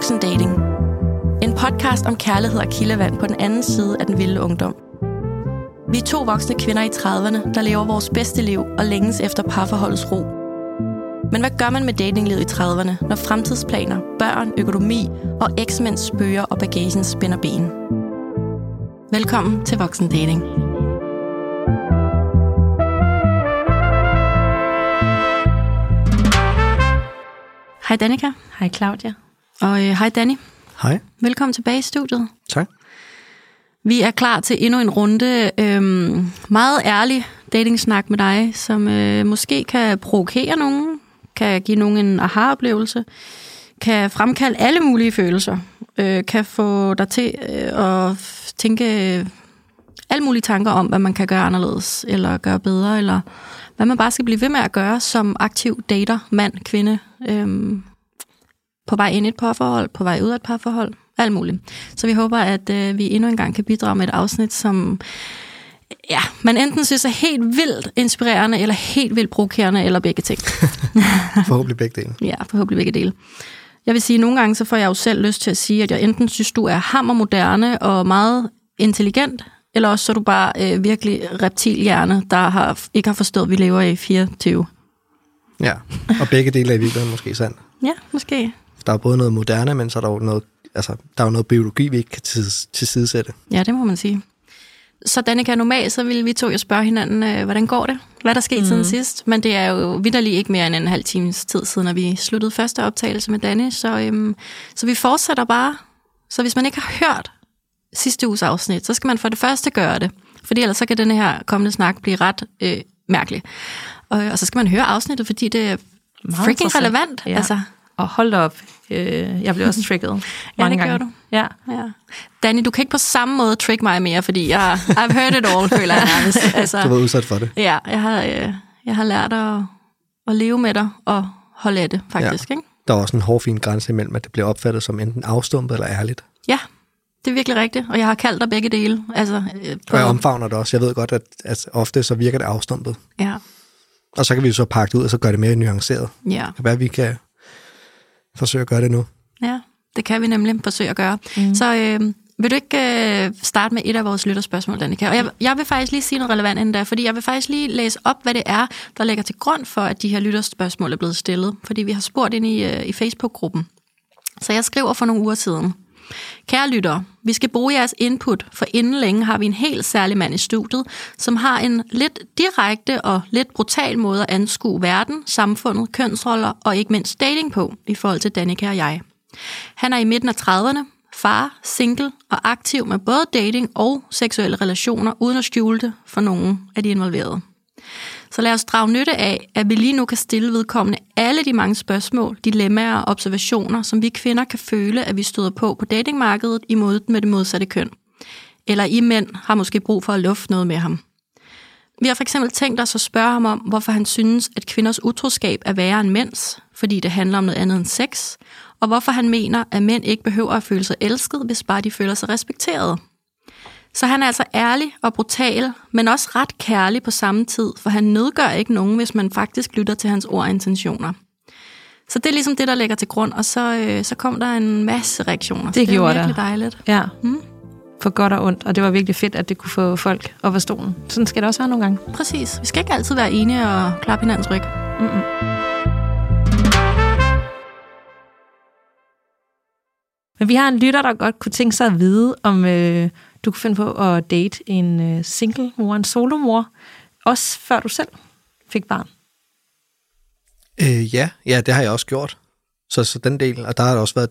Voksendating. En podcast om kærlighed og kildevand på den anden side af den vilde ungdom. Vi er 2 voksne kvinder i 30'erne, der lever vores bedste liv og længes efter parforholdets ro. Men hvad gør man med datinglivet i 30'erne, når fremtidsplaner, børn, økonomi og eksmænds spøger og bagagen spænder ben? Velkommen til Voksendating. Hej Danika. Hej Claudia. Og hej Danny. Hej. Velkommen tilbage i studiet. Tak. Vi er klar til endnu en runde meget ærlig datingsnak med dig, som måske kan provokere nogen, kan give nogen en aha-oplevelse, kan fremkalde alle mulige følelser, kan få dig til at tænke alle mulige tanker om, hvad man kan gøre anderledes, eller gøre bedre, eller hvad man bare skal blive ved med at gøre som aktiv dater, mand, kvinde, på vej ind i et parforhold, på vej ud af et parforhold, alt muligt. Så vi håber, at vi endnu en gang kan bidrage med et afsnit, som man enten synes er helt vildt inspirerende, eller helt vildt provokerende, eller begge ting. Forhåbentlig begge dele. Ja, forhåbentlig begge dele. Jeg vil sige, at nogle gange så får jeg jo selv lyst til at sige, at jeg enten synes, du er hammermoderne og meget intelligent, eller også så er du bare virkelig reptilhjerne, der ikke har forstået, at vi lever i 24. Ja, og begge dele er i virkeligheden måske sandt. Ja, måske. Der er både noget moderne, men så er der jo noget, der er noget biologi, vi ikke kan tilsidesætte. Ja, det må man sige. Så Danika, normalt så ville vi to jo spørge hinanden, hvordan går det? Hvad er der sket siden sidst? Men det er jo vitterligt ikke mere end en halv times tid siden, at vi sluttede første optagelse med Danny. Så vi fortsætter bare. Så hvis man ikke har hørt sidste uges afsnit, så skal man for det første gøre det. Fordi ellers så kan denne her kommende snak blive ret mærkelig. Og så skal man høre afsnittet, fordi det er freaking relevant. Ja. Altså. Og hold da op. Jeg blev også trigget mange gange. Ja, det gør du. Ja. Danny, du kan ikke på samme måde trick mig mere, fordi I've heard it all, føler jeg nærmest. Altså, Du var udsat for det. Ja, jeg har lært at leve med dig og holde af det, faktisk. Ja. Ikke? Der er også en hårfin grænse imellem, at det bliver opfattet som enten afstumpet eller ærligt. Ja, det er virkelig rigtigt, og jeg har kaldt dig begge dele. Altså, og jeg omfavner det også. Jeg ved godt, at ofte så virker det afstumpet. Ja. Og så kan vi så pakke det ud, og så gøre det mere nuanceret. Ja. Hvad vi kan forsøge at gøre det nu. Ja, det kan vi nemlig forsøge at gøre. Så vil du ikke starte med et af vores lytterspørgsmål, Danika? Og jeg vil faktisk lige sige noget relevant inden der, fordi jeg vil faktisk lige læse op, hvad det er, der ligger til grund for, at de her lytterspørgsmål er blevet stillet. Fordi vi har spurgt ind i Facebook-gruppen. Så jeg skriver for nogle uger siden. Kære lyttere, vi skal bruge jeres input, for inden længe har vi en helt særlig mand i studiet, som har en lidt direkte og lidt brutal måde at anskue verden, samfundet, kønsroller og ikke mindst dating på, i forhold til Danika og jeg. Han er i midten af 30'erne, far, single og aktiv med både dating og seksuelle relationer, uden at skjule det for nogen af de involverede. Så lad os drage nytte af, at vi lige nu kan stille vedkommende alle de mange spørgsmål, dilemmaer og observationer, som vi kvinder kan føle, at vi støder på datingmarkedet i mødet med det modsatte køn. Eller I mænd har måske brug for at lufte noget med ham. Vi har for eksempel tænkt os at spørge ham om, hvorfor han synes, at kvinders utroskab er værre end mænds, fordi det handler om noget andet end sex, og hvorfor han mener, at mænd ikke behøver at føle sig elsket, hvis bare de føler sig respekteret. Så han er altså ærlig og brutal, men også ret kærlig på samme tid, for han nedgør ikke nogen, hvis man faktisk lytter til hans ord og intentioner. Så det er ligesom det, der ligger til grund, og så kom der en masse reaktioner. Det gjorde det. Det er virkelig dejligt. Ja, for godt og ondt, og det var virkelig fedt, at det kunne få folk op af stolen. Sådan skal det også være nogle gange. Præcis. Vi skal ikke altid være enige og klappe hinandens ryg. Men vi har en lytter, der godt kunne tænke sig at vide, om du kunne finde på at date en single mor, en solomor, også før du selv fik barn. Ja, det har jeg også gjort. Så den del, og der har også været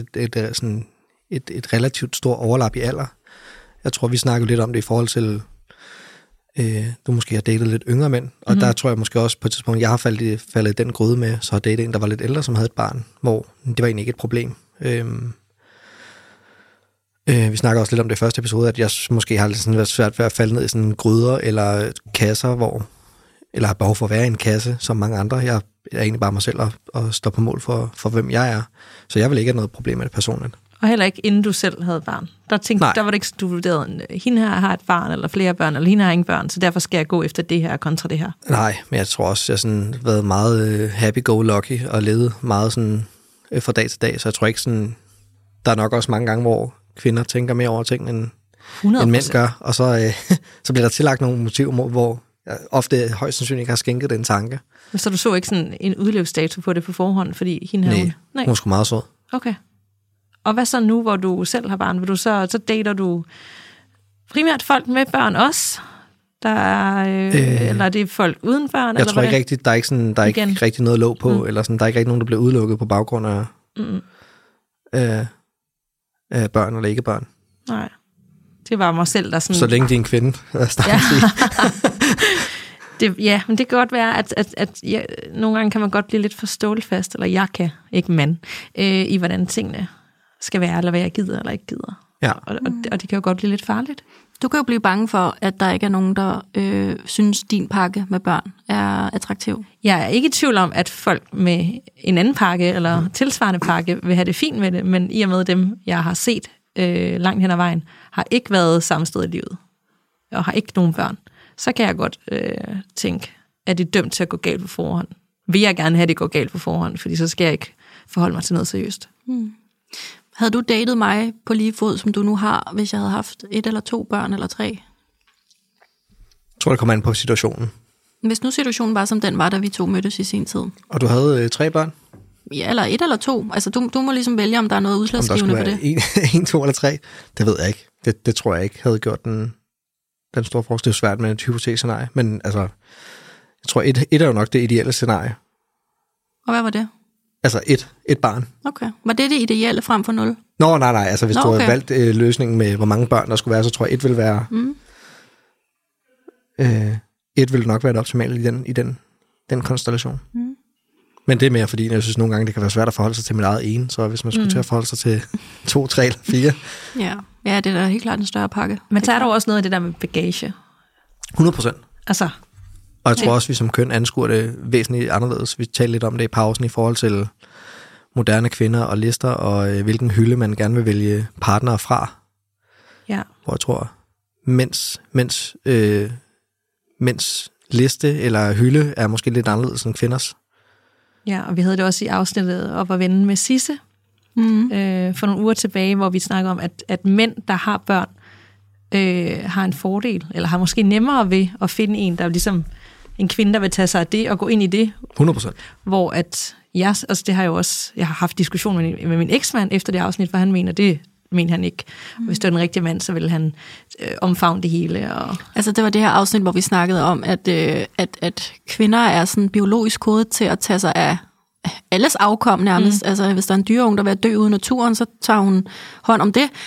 et relativt stort overlap i alder. Jeg tror, vi snakkede lidt om det i forhold til, du måske har datet lidt yngre mænd, og der tror jeg måske også på et tidspunkt, jeg har faldet i den gryde med, så har datet en, der var lidt ældre, som havde et barn, hvor det var egentlig ikke et problem. Vi snakker også lidt om det i første episode, at jeg måske har lidt sådan været svært ved at falde ned i sådan gryder eller kasser, eller har behov for at være i en kasse, som mange andre. Jeg er egentlig bare mig selv og står på mål for hvem jeg er. Så jeg vil ikke have noget problem med det personligt. Og heller ikke inden du selv havde barn. Der var det ikke, du vurderede, hende her har et barn, eller flere børn, eller hende har ingen børn, så derfor skal jeg gå efter det her kontra det her. Nej, men jeg tror også, jeg har sådan været meget happy-go-lucky og levet meget sådan fra dag til dag, så jeg tror ikke sådan, der er nok også mange gange, hvor kvinder tænker mere over ting, end mænd gør, og så bliver der tillagt nogle motiver, hvor ofte højst sandsynligt ikke har skænket den tanke. Så du så ikke sådan en udløbsdato på det på forhånd, fordi hende havde... Nej, hun er sgu meget sød. Okay. Og hvad så nu, hvor du selv har barn? Vil du så dater du primært folk med børn også? Der er, eller er det folk uden børn? Jeg tror ikke rigtigt, der er ikke rigtig noget låg på, eller sådan, der er ikke rigtig nogen, der bliver udelukket på baggrund af børn eller ikke børn. Nej. Det var mig selv, der sådan... Så længe de er en kvinde, men det kan godt være, at nogle gange kan man godt blive lidt for stålfast, eller jeg kan, ikke mand, i hvordan tingene skal være, eller hvad jeg gider eller ikke gider. Ja. Og det kan jo godt blive lidt farligt. Du kan jo blive bange for, at der ikke er nogen, der synes, din pakke med børn er attraktiv. Jeg er ikke i tvivl om, at folk med en anden pakke, eller tilsvarende pakke, vil have det fint med det, men i og med dem, jeg har set langt hen ad vejen, har ikke været samme sted i livet, og har ikke nogen børn, så kan jeg godt tænke, at det er dømt til at gå galt på forhånd. Vil jeg gerne have, at det går galt på forhånd, fordi så skal jeg ikke forholde mig til noget seriøst. Havde du datet mig på lige fod, som du nu har, hvis jeg havde haft 1 eller 2 børn, eller 3? Jeg tror, det kommer an på situationen. Hvis nu situationen var, som den var, da vi 2 mødtes i sin tid. Og du havde 3 børn? Ja, eller 1 eller 2. Altså, du må ligesom vælge, om der er noget udslagsgivende på det. Om der skulle være 1, 2 eller 3, det ved jeg ikke. Det tror jeg ikke havde gjort den store forskel. Det er svært med et hypotese-scenarie, men altså, jeg tror, 1 er jo nok det ideelle scenarie. Og hvad var det? Altså et barn. Okay. Var det det ideelle frem for 0? Nej. Altså, hvis du havde valgt løsningen med, hvor mange børn der skulle være, så tror jeg, 1 ville være... 1 ville nok være det optimale i den konstellation. Men det er mere, fordi jeg synes nogle gange, det kan være svært at forholde sig til mit eget ene, så hvis man skulle til at forholde sig til 2, 3 eller 4... Ja, det er da helt klart en større pakke. Men så er der også noget af det der med bagage. 100%. Altså... Og jeg tror også, vi som køn anskuer det væsentligt anderledes. Vi talte lidt om det i pausen i forhold til moderne kvinder og lister, og hvilken hylde man gerne vil vælge partnere fra. Ja. Hvor jeg tror, mænds liste eller hylde er måske lidt anderledes end kvinders. Ja, og vi havde det også i afsnittet op at vende med Sisse for nogle uger tilbage, hvor vi snakker om, at mænd, der har børn, har en fordel, eller har måske nemmere ved at finde en, der er ligesom en kvinde, der vil tage sig af det og gå ind i det. 100%. Hvor at det har jo også, jeg har haft diskussion med min eksmand efter det afsnit, for han mener, det mener han ikke. Og hvis det var den rigtige mand, så ville han omfavne det hele. Og... Altså det var det her afsnit, hvor vi snakkede om, at kvinder er sådan biologisk kodet til at tage sig af alles afkom nærmest. Altså hvis der er en dyreunge, der vil dø ude i naturen, så tager hun hånd om det.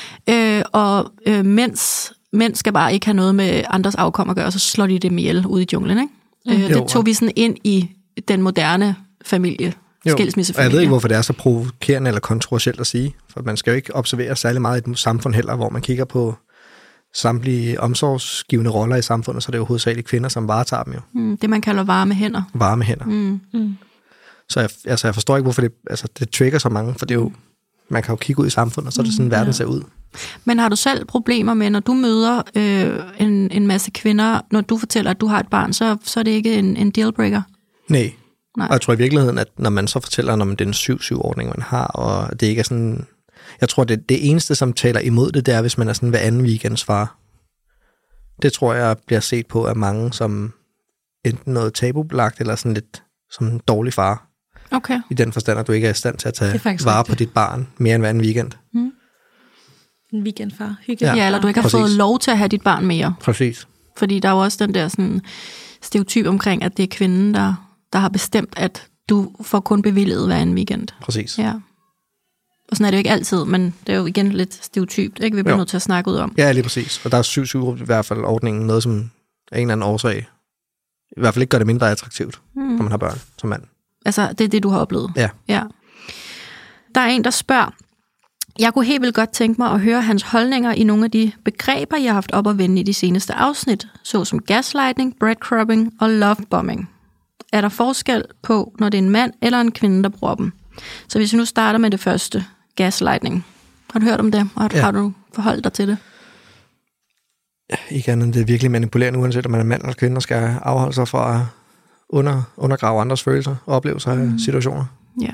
Mænd skal bare ikke have noget med andres afkom at gøre, så slår de dem ihjel ude i junglen, ikke? Det tog vi sådan ind i den moderne familie, skilsmissefamilie. Jeg ved ikke, hvorfor det er så provokerende eller kontroversielt at sige, for man skal jo ikke observere særlig meget i et samfund heller, hvor man kigger på samtlige omsorgsgivende roller i samfundet, så det er jo hovedsageligt kvinder, som varetager dem jo. Det man kalder varme hænder. Varme hænder. Så jeg forstår ikke, hvorfor det trigger så mange, for det er jo, man kan jo kigge ud i samfundet, og så er det sådan, verden ser ud. Men har du selv problemer med, når du møder en masse kvinder, når du fortæller, at du har et barn, så er det ikke en dealbreaker? Nej. Og jeg tror i virkeligheden, at når man så fortæller, når det er en 7-7-ordning, man har, og det ikke er sådan... Jeg tror, det eneste, som taler imod det, det er, hvis man er sådan hver anden weekends far. Det tror jeg bliver set på af mange som enten noget tabubelagt, eller sådan lidt som en dårlig far. Okay. I den forstand, at du ikke er i stand til at tage vare på dit barn mere end hver anden weekend. En weekendfar. Hyggeligt. Ja, eller du ikke har fået lov til at have dit barn mere. Præcis. Fordi der er jo også den der sådan stereotyp omkring, at det er kvinden, der har bestemt, at du får kun bevilget hver en weekend. Præcis. Ja. Og sådan er det jo ikke altid, men det er jo igen lidt stereotypt, ikke? Vi bliver nødt til at snakke ud om. Ja, lige præcis. Og der er 7-7 i hvert fald ordningen noget, som af en eller anden årsag i hvert fald ikke gør det mindre attraktivt, når man har børn som mand. Altså, det er det, du har oplevet? Ja. Der er en, der spørger, jeg kunne helt vildt godt tænke mig at høre hans holdninger i nogle af de begreber, jeg har haft op at vende i de seneste afsnit, såsom gaslighting, breadcrumbing og lovebombing. Er der forskel på, når det er en mand eller en kvinde, der bruger dem? Så hvis vi nu starter med det første, gaslighting. Har du hørt om det, og har du forholdt dig til det? Ja, ikke andet, det er virkelig manipulerende, uanset om man er mand eller kvinde, der skal afholde sig fra at undergrave andres følelser og oplevelser af situationer. Ja,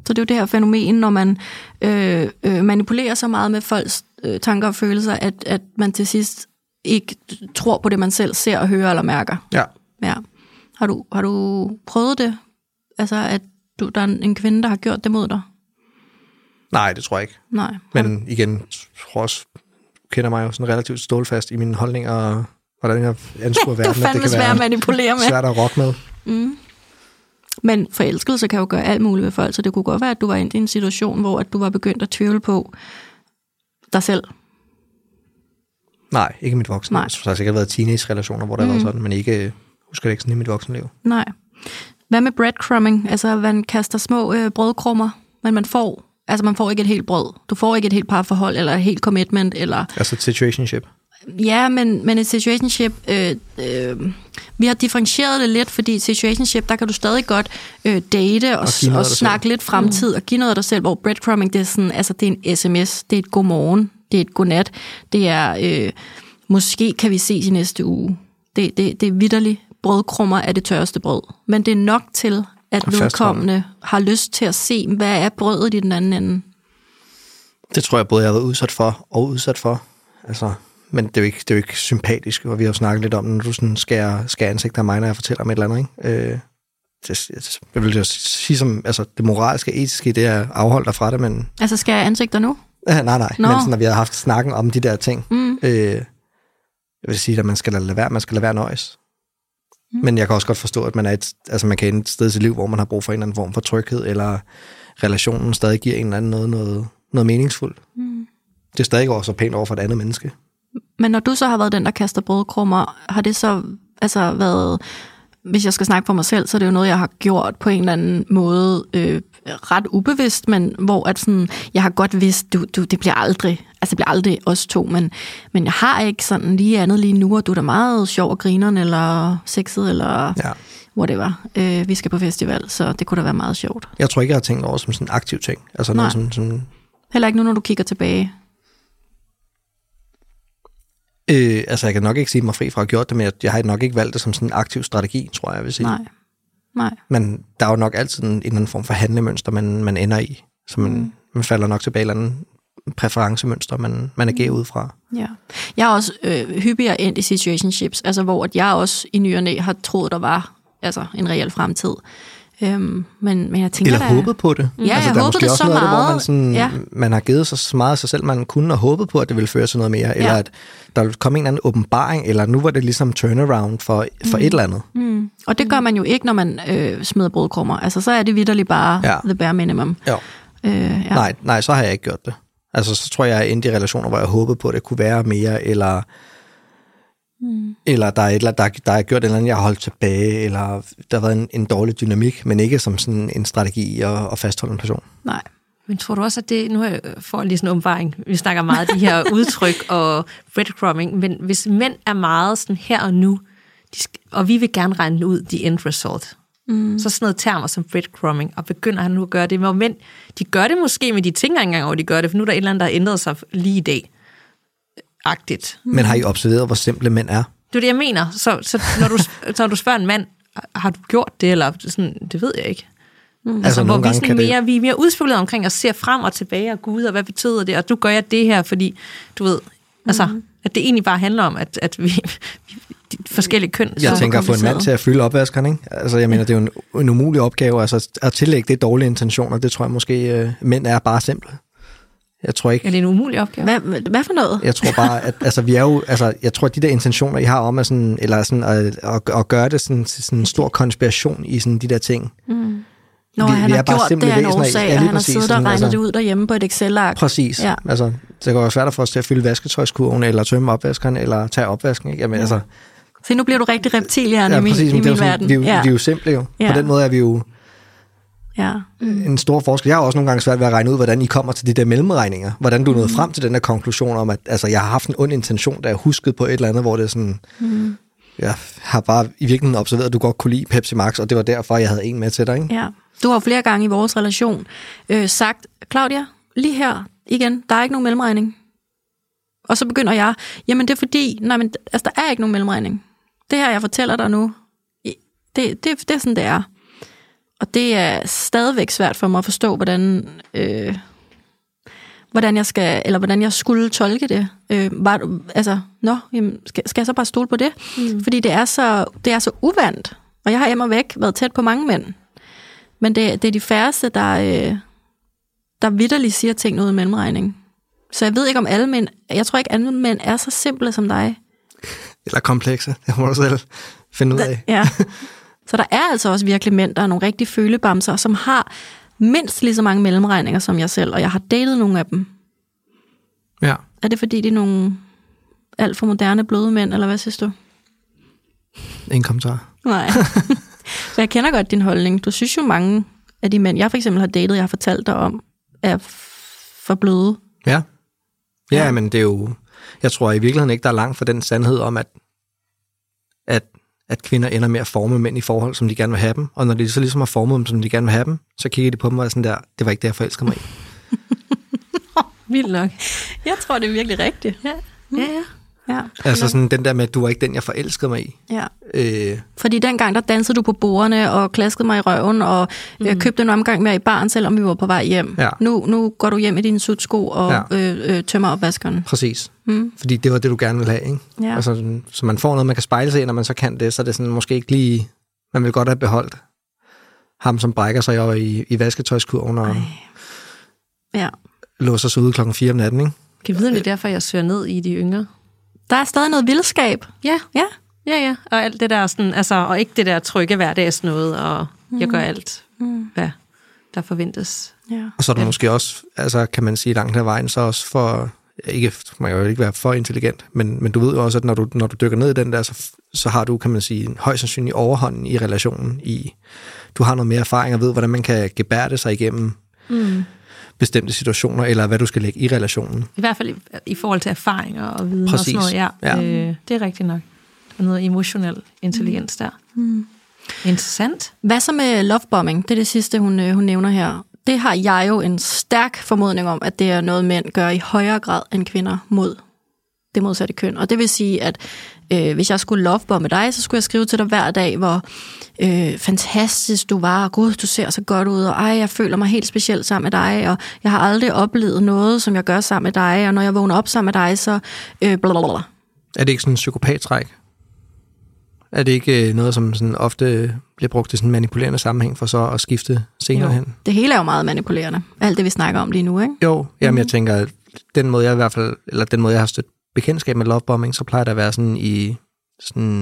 Så det er jo det her fænomen, når man manipulerer så meget med folks tanker og følelser, at man til sidst ikke tror på det, man selv ser og hører eller mærker. Ja. Har du prøvet det? Altså, at der er en kvinde, der har gjort det mod dig? Nej, det tror jeg ikke. Nej. Men igen, tror også, kender mig jo sådan relativt stålfast i mine holdninger, og hvordan jeg anskuer verden. Det er fandme svært at manipulere med. Svært at rokke med. Mm. Men forelskelse kan jo gøre alt muligt ved folk, så det kunne godt være, at du var inde i en situation, hvor at du var begyndt at tvivle på dig selv. Nej, ikke i mit voksenliv. Så har sikkert været teenage-relationer, hvor der har været sådan, men ikke, husker det ikke sådan i mit voksenliv. Nej. Hvad med breadcrumbing? Altså, man kaster små brødkrummer, men man får ikke et helt brød. Du får ikke et helt parforhold, eller et helt commitment, eller... Altså et situationship. Ja, men et situationship... vi har differentieret det lidt, fordi situationship, der kan du stadig godt date og snakke lidt fremtid og give noget af dig selv, hvor breadcrumbing, det er sådan, altså det er en sms, det er et godmorgen, det er et godnat, det er måske kan vi ses i næste uge. Det er vitterligt. Brødkrummer er det tørreste brød. Men det er nok til, at vedkommende har lyst til at se, hvad er brødet i den anden ende. Det tror jeg både, jeg har været udsat for. Altså, men det er jo ikke sympatisk, og vi har jo snakket lidt om, når du sådan skærer ansigter af mig, når jeg fortæller om et eller andet. Ikke? Jeg vil jo sige som, altså det moralske, etiske, det er afholdt dig fra det, men... Altså skærer ansigter nu? Nej, men sådan, når vi har haft snakken om de der ting, jeg vil sige, at man skal lade være nøjes. Men jeg kan også godt forstå, at man man kan ende et sted i sit liv, hvor man har brug for en eller anden form for tryghed, eller relationen stadig giver en eller anden noget meningsfuldt. Det er stadig også pænt over for et andet menneske. Men når du så har været den, der kaster brødkrummer, har det så været, hvis jeg skal snakke for mig selv, så er det jo noget, jeg har gjort på en eller anden måde ret ubevidst, men hvor at sådan, jeg har godt vidst, det bliver aldrig os to, men jeg har ikke sådan lige andet lige nu, og du er da meget sjov og grineren, eller sexet, eller whatever. Vi skal på festival, så det kunne da være meget sjovt. Jeg tror ikke, jeg har tænkt over som sådan en aktiv ting. Altså noget som... Heller ikke nu, når du kigger tilbage. Jeg kan nok ikke sige mig fri fra at have gjort det, men jeg har nok ikke valgt det som sådan en aktiv strategi, tror jeg vil sige. Nej. Men der er jo nok altid en eller anden form for handlemønster, man ender i. Så man falder nok tilbage i en eller anden præferencemønster, man agerer ud fra. Ja. Jeg er også hyppigere endt i situationships, altså hvor at jeg også i ny og næ har troet, der var en reel fremtid. Men jeg tænker eller håbet på det. Ja, altså, jeg håbede det så meget. Hvor man, sådan, man har givet så meget af sig selv, man kunne, og håbet på, at det ville føre til noget mere, eller at der ville komme en eller anden åbenbaring, eller nu var det ligesom turnaround for et eller andet. Og det gør man jo ikke, når man smider brødkrummer. Altså, så er det vitterligt bare the bare minimum. Nej, så har jeg ikke gjort det. Altså, så tror jeg endte i relationer, hvor jeg håbede på, at det kunne være mere, eller der er et eller andet, der er gjort et eller andet, jeg har holdt tilbage, eller der har været en dårlig dynamik, men ikke som sådan en strategi at fastholde en person. Nej. Men tror du også, at det, nu får jeg lige sådan en omvaring, vi snakker meget af de her udtryk og breadcrumbing, men hvis mænd er meget sådan her og nu, og vi vil gerne regne ud the end result, så sådan noget termer som breadcrumbing, og begynder han nu at gøre det, hvor mænd, de gør det måske, men de tænker ikke engang over, de gør det, for nu er der et eller andet, der har ændret sig lige i dag. Agtigt. Men har I observeret, hvor simple mænd er? Det er det, jeg mener. Så når du spørger en mand, har du gjort det, eller sådan, det ved jeg ikke. Altså hvor vi er mere udspekuleret omkring og ser frem og tilbage, og gud, og hvad betyder det, og nu gør jeg det her, fordi du ved, at det egentlig bare handler om, at vi forskellige køn. Jeg tænker at få en mand til at fylde opvaskeren, ikke? Altså jeg mener, det er jo en umulig opgave, altså at tillægge det dårlige intentioner, det tror jeg måske, mænd er bare simple. Jeg tror ikke... Er det en umulig opgave? Hvad for noget? Jeg tror bare, at vi er jo... Altså, jeg tror, at de der intentioner, I har om at gøre det sådan en stor konspiration i sådan de der ting. Når han har gjort det af en årsag, og han har siddet og regnet det ud derhjemme på et Excel-ark. Præcis. Ja. Altså, det kan være svært at få os til at fylde vasketøjskurven, eller tømme opvaskeren, eller tage opvasken. Ikke? Jamen, altså... Så nu bliver du rigtig reptilhjerne i min verden. Vi er jo simple jo. På den måde er vi jo... en stor forskel. Jeg har også nogle gange svært ved at regne ud, hvordan I kommer til de der mellemregninger. Hvordan du nåede frem til den der konklusion om, at altså, jeg har haft en ond intention, da jeg huskede på et eller andet, hvor det er sådan... Jeg har bare i virkeligheden observeret, at du godt kunne lide Pepsi Max, og det var derfor, jeg havde en med til dig. Ikke? Ja. Du har flere gange i vores relation sagt, Claudia, lige her igen, der er ikke nogen mellemregning. Og så begynder jeg, jamen det er fordi, der er ikke nogen mellemregning. Det her, jeg fortæller dig nu, det er sådan, det er. Og det er stadigvæk svært for mig at forstå, hvordan jeg skulle tolke det. Skal jeg så bare stole på det? Fordi det er så uvandt. Og jeg har immer væk været tæt på mange mænd. Men det er de færreste, der vitterligt siger ting uden mellemregning. Så jeg ved ikke om alle mænd, jeg tror ikke alle mænd er så simple som dig. Eller komplekse, det må du selv finde ud af. Ja. Så der er altså også virkelig mænd, der er nogle rigtig følebamser, som har mindst lige så mange mellemregninger som jeg selv, og jeg har datet nogle af dem. Ja. Er det fordi, det er nogle alt for moderne bløde mænd, eller hvad synes du? Ingen kommentar. Nej. Så jeg kender godt din holdning. Du synes jo mange af de mænd, jeg for eksempel har datet, jeg har fortalt dig om, er for bløde. Ja. Ja, men det er jo... Jeg tror i virkeligheden ikke, der er langt fra den sandhed om, at kvinder ender med at forme mænd i forhold, som de gerne vil have dem. Og når de så ligesom har formet dem, som de gerne vil have dem, så kigger de på dem og er sådan der, det var ikke det, jeg forelsker mig i. Vildt nok. Jeg tror, det er virkelig rigtigt. Ja. Altså sådan den der med, at du var ikke den, jeg forelskede mig i. Ja. Fordi dengang, der dansede du på bordene og klaskede mig i røven, og jeg købte en omgang med i baren, selvom vi var på vej hjem. Ja. Nu går du hjem i dine sutsko og tømmer opvaskeren. Præcis. Fordi det var det, du gerne ville have, ikke? Ja. Altså, så man får noget, man kan spejle sig i, når man så kan det, så er det sådan måske ikke lige... Man vil godt have beholdt ham, som brækker sig over i vasketøjskurven og låser sig ude 4:00 om natten, ikke? Kan vi vide, det er derfor, jeg søger ned i de yngre? Der er stadig noget vildskab. Ja. Og alt det der sådan, altså, og ikke det der trygge hverdags noget, og jeg gør alt, hvad der forventes. Ja. Og så er der måske også, altså kan man sige langt hen ad vejen, så også for, man kan jo ikke være for intelligent, men du ved jo også, at når du dykker ned i den der, så har du, kan man sige, en højst sandsynlig overhånd i relationen. Du har noget mere erfaring og ved, hvordan man kan gebærde sig igennem bestemte situationer, eller hvad du skal lægge i relationen. I hvert fald i forhold til erfaringer og viden. Præcis. Og sådan noget. Ja. Det er rigtigt nok. Der er noget emotionel intelligens der. Interessant. Hvad så med lovebombing? Det er det sidste, hun nævner her. Det har jeg jo en stærk formodning om, at det er noget, mænd gør i højere grad end kvinder mod det modsatte køn. Og det vil sige, at hvis jeg skulle lovebombe dig, så skulle jeg skrive til dig hver dag, hvor fantastisk du var, og gud, du ser så godt ud, og jeg føler mig helt specielt sammen med dig, og jeg har aldrig oplevet noget, som jeg gør sammen med dig, og når jeg vågner op sammen med dig, så blablabla. Er det ikke sådan en psykopattræk? Er det ikke noget, som sådan ofte bliver brugt i sådan en manipulerende sammenhæng, for så at skifte senere hen? Det hele er jo meget manipulerende. Alt det, vi snakker om lige nu, ikke? Jo, jamen jeg tænker, at den måde, jeg i hvert fald, eller den måde, jeg har stødt bekendtskab med lovebombing, så plejer det at være sådan i sådan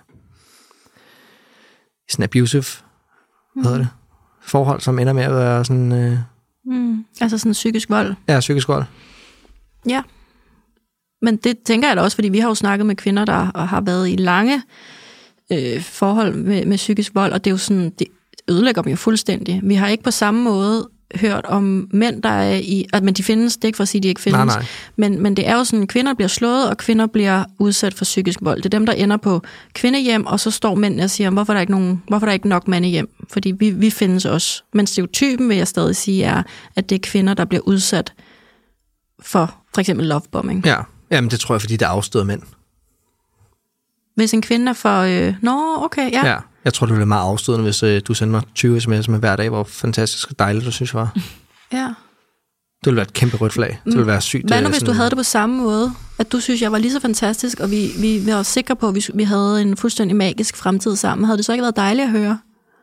abusive, hvad hedder det, forhold, som ender med at være sådan... Altså sådan psykisk vold? Ja, psykisk vold. Ja. Men det tænker jeg da også, fordi vi har jo snakket med kvinder, der har været i lange forhold med psykisk vold, og det er jo sådan, det ødelægger dem jo fuldstændig. Vi har ikke på samme måde hørt om mænd, der er i... Men de findes, det er ikke for at sige, at de ikke findes. Nej. Men det er jo sådan, at kvinder bliver slået, og kvinder bliver udsat for psykisk vold. Det er dem, der ender på kvindehjem, og så står mændene og siger, hvorfor er der ikke nok mænd hjem? Fordi vi findes også. Men stereotypen, vil jeg stadig sige, er, at det er kvinder, der bliver udsat for eksempel lovebombing. Ja, jamen det tror jeg, fordi det er afstøder mænd. Hvis en kvinde er for... okay, ja. Ja. Jeg tror, det ville være meget afstødende, hvis du sender mig 20 sms'er med hver dag, hvor fantastisk og dejligt du synes var. Ja. Det ville være et kæmpe rødt flag. Det ville være sygt. Hvad nu, hvis du havde det på samme måde? At du synes, jeg var lige så fantastisk, og vi var sikre på, at vi havde en fuldstændig magisk fremtid sammen. Havde det så ikke været dejligt at høre?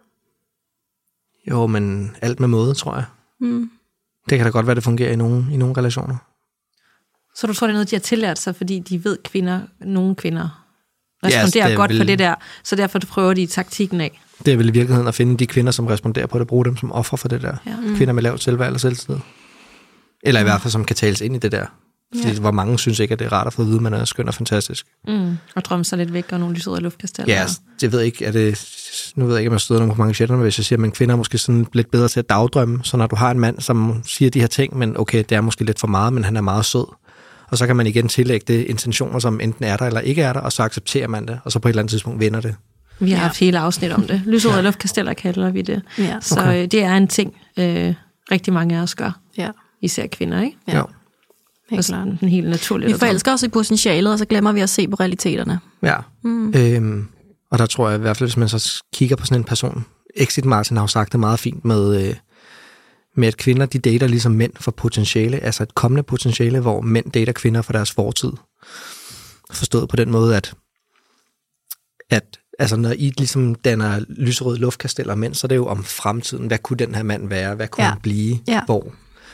Jo, men alt med måde, tror jeg. Det kan da godt være, det fungerer i nogle relationer. Så du tror, det er noget, de har tillært sig, fordi de ved nogle kvinder responderer godt på det der, så derfor prøver de taktikken af. Det er vel i virkeligheden at finde de kvinder, som responderer på det, bruge dem som offer for det der. Ja. Kvinder med lavt selvværd eller selvtillid. Eller i hvert fald, som kan tales ind i det der. Fordi hvor mange synes ikke, at det er rart at få at vide, at man er skøn og fantastisk. Og drømme sig lidt væk, og nogle lysrøde luftkasteller. Ja, det ved jeg ikke. Nu ved jeg ikke, om jeg støder nogle på mange chatterne, hvis jeg siger, at kvinder er måske sådan lidt bedre til at dagdrømme. Så når du har en mand, som siger de her ting, men okay, det er måske lidt for meget, men han er meget sød. Og så kan man igen tillægge det intentioner, som enten er der eller ikke er der, og så accepterer man det, og så på et eller andet tidspunkt vender det. Vi har haft hele afsnit om det. Lysrøde luftkasteller kalder vi det. Ja. Så det er en ting, rigtig mange af os gør. Ja. Især kvinder, ikke? Ja. Helt klart. En helt naturlig. Vi forelsker os i potentialet, og så glemmer vi at se på realiteterne. Ja. Og der tror jeg i hvert fald, hvis man så kigger på sådan en person Exit Martin har jo sagt det meget fint med at kvinder, de dater ligesom mænd for potentiale, altså et kommende potentiale, hvor mænd dater kvinder for deres fortid. Forstået på den måde, at altså når I ligesom danner lyserøde luftkasteller mænd, så er det jo om fremtiden. Hvad kunne den her mand være? Hvad kunne han blive? Hvor?